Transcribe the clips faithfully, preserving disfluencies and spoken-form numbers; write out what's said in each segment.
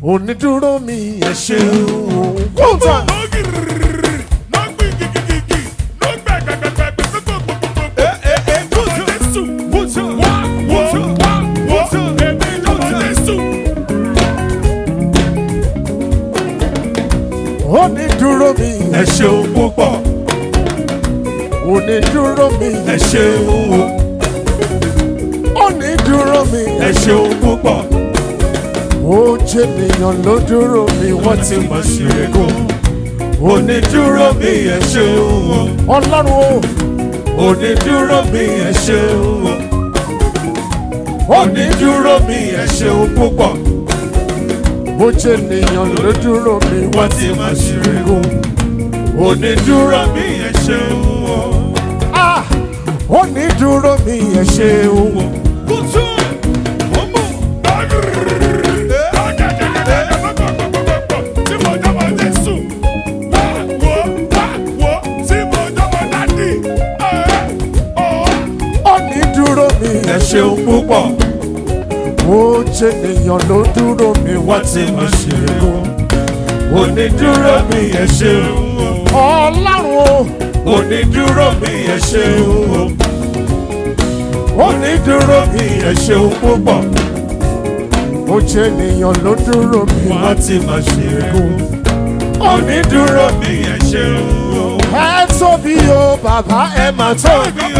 onídúró mi ẹ ṣeun. kóńtà. onídúró mi ẹ ṣeun púpọ̀. onídúró mi ẹ ṣeun o. onídúró mi ẹ ṣeun púpọ̀. ó jẹ́ ènìyàn ló dúró mi wọ́n ti mọ̀ sí ẹ̀kọ́. onídúró mi ẹ ṣeun o. ọlọ́run o onídúró mi ẹ ṣeun o. onídúró mi ẹ ṣeun púpọ̀. ó jẹ́ ènìyàn ló dúró mi wọ́n wọ́n ti máa ṣeré kó. onídúró mi ẹ ṣeun o. ah onídúró mi ẹ ṣeun. kùtù ọmọ tí mo dábàá Jésù wá wo wá wo tí mo dábàá dádì. onídúró mi ẹ ṣeun púpọ̀. ó jẹ́ ènìyàn ló dúró mi wọ́n wọ́n ti máa ṣeré kó. onídúró mi ẹ ṣeun o. ọlọ́run o onídúró mi ẹ ṣeun o. onídúró mi ẹ ṣeun púpọ̀. ó jẹ́ ènìyàn ló dúró mi wọ́n wọ́n ti máa ṣeré kó. onídúró mi ẹ ṣeun o. ẹ tóbi o bàbá ẹ mà tóbi o.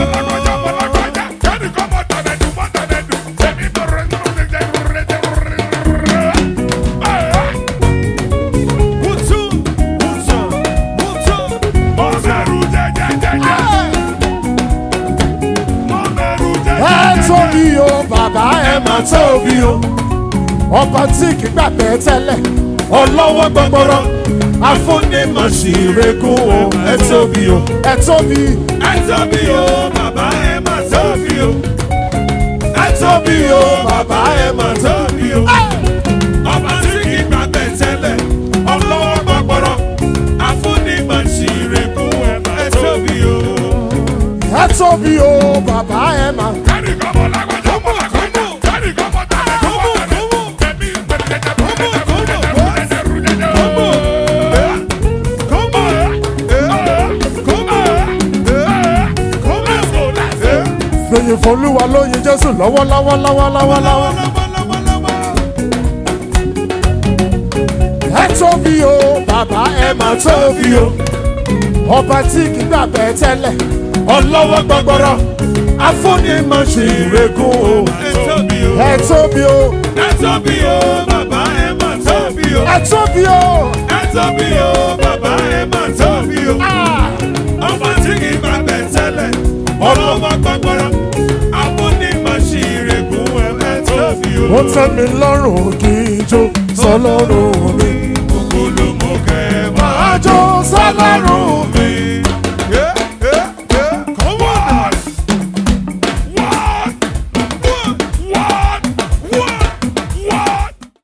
ẹ tóbi o bàbá ẹ mà tóbi o. ọba tí kì í gbàgbé tẹ́lẹ̀ ọlọ́wọ́ gbọgbọrọ afúnimọ̀síregún o. ẹ tóbi o. ẹ tóbi ẹ tóbi o bàbá ẹ mà tóbi o. ẹ tóbi o bàbá ẹ mà tóbi o. ọba tí kì í gbàgbé tẹ́lẹ̀ ọlọ́wọ́ gbọgbọrọ afúnimọ̀síregún o. ẹ tóbi o. ẹ tóbi o bàbá ẹ mà. kẹ́ni kọ́mọ lágbájá kọ́mọ kọ́mọ kẹ́ni kọ́mọ tàbí kọ́mọ kọ́mọ kẹ́mi pẹ̀lẹ́dẹ́ pẹ̀lẹ́dẹ́ pẹ̀lẹ́dẹ́ pẹ̀lẹ́dẹ́ rúdẹ́dẹ́ kọ́mọ kọ́mọ kọ́mọ kọ́mọ kọ́mọ. fèyìn fọlúwa lóyin jésù lọ́wọ́lọ́wọ́ lọ́wọ́lọ́wọ́. ẹ tóbi o bàbá ẹ mà tóbi o. ọba tí kì í gbàgbé tẹ́lẹ̀ ọlọ́wọ́ gbọgbọrọ afúnimọ̀síregún o. ẹ tóbi o. ẹ tóbi o. ẹ tóbi o bàbá ẹ mà tóbi o. ẹ tóbi o. ẹ tóbi o bàbá ẹ mà tóbi o. ọba tí kì í máa bẹ̀ tẹ́lẹ̀ ọlọ́wọ́ gbọgbọrọ afúnimọ̀síregún ẹ tóbi o. ó tẹ́ mi lọ́rùn kí n jó sọlọ́run mi. gbogbo ló mú kẹ́ máa máa jó sọlọ́run mi. mi.